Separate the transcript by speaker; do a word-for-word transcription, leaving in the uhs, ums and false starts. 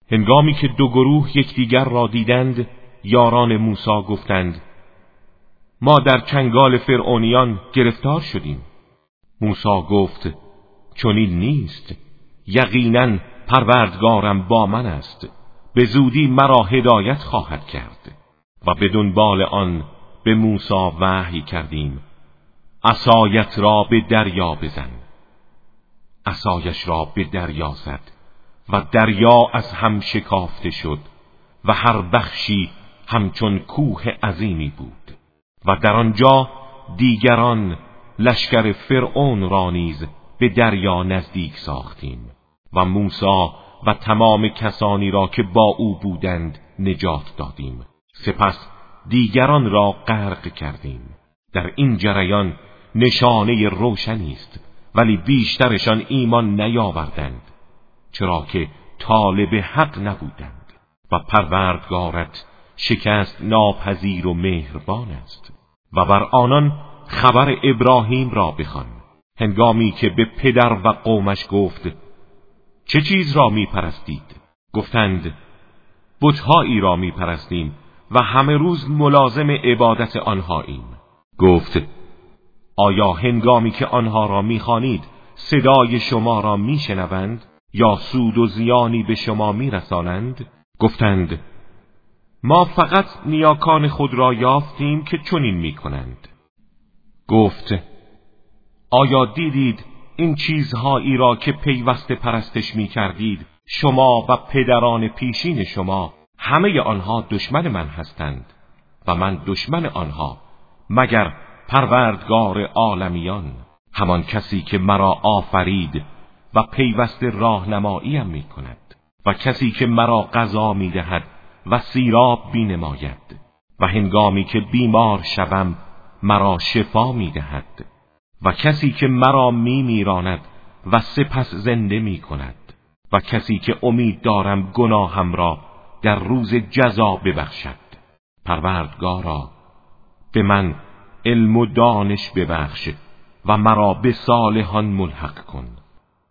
Speaker 1: هنگامی که دو گروه یکدیگر را دیدند، یاران موسی گفتند ما در چنگال فرعونیان گرفتار شدیم. موسی گفت چنین نیست، یقینا پروردگارم با من است، به زودی مرا هدایت خواهد کرد. و به دنبال آن به موسی وحی کردیم عصایت را به دریا بزن. عصایش را به دریا زد و دریا از هم شکافته شد و هر بخشی همچون کوه عظیمی بود. و در آنجا دیگران لشکر فرعون را نیز به دریا نزدیک ساختیم و موسی و تمام کسانی را که با او بودند نجات دادیم. سپس دیگران را غرق کردیم. در این جریان نشانه روشنی است، ولی بیشترشان ایمان نیاوردند، چرا که طالب حق نبودند. و پروردگارت شکست ناپذیر و مهربان است. و بر آنان خبر ابراهیم را بخوان، هنگامی که به پدر و قومش گفت چه چیز را می پرستید؟ گفتند بت‌هایی را می پرستیم و همه روز ملازم عبادت آنهاییم. گفت آیا هنگامی که آنها را می خوانید صدای شما را می شنوند یا سود و زیانی به شما می رسانند؟ گفتند ما فقط نیاکان خود را یافتیم که چنین می کنند. گفت آیا دیدید این چیزهایی را که پیوسته پرستش می کردید شما و پدران پیشین شما همه آنها دشمن من هستند و من دشمن آنها مگر پروردگار عالمیان، همان کسی که مرا آفرید و پیوسته راهنماییم می کند و کسی که مرا غذا می دهد و سیراب بی نماید و هنگامی که بیمار شوم مرا شفا می دهد و کسی که مرا می میراند و سپس زنده می کند و کسی که امید دارم گناهم را در روز جزا ببخشد. پروردگارا به من علم و دانش ببخش و مرا به صالحان ملحق کن.